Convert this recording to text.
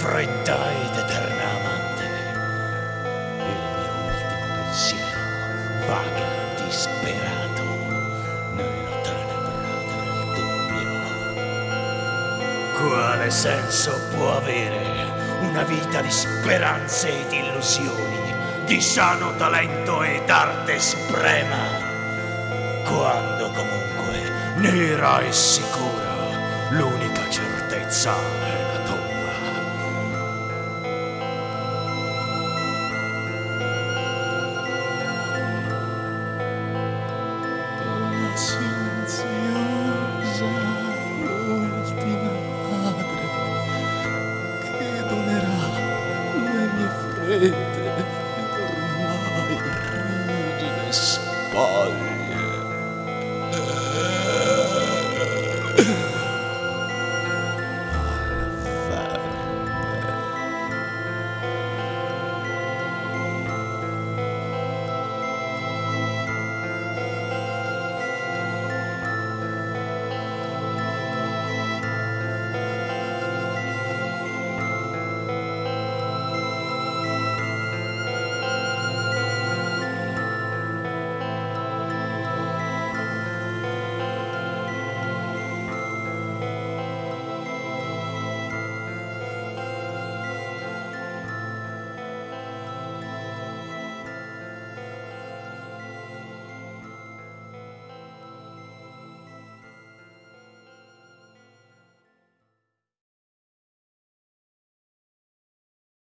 fredda ed eterna amante. Il mio ultimo pensiero vaga, disperato, nella tenebra del dubbio. Quale senso può avere una vita di speranze ed illusioni, di sano talento ed arte suprema, quando comunque nera e sicura l'unica certezza è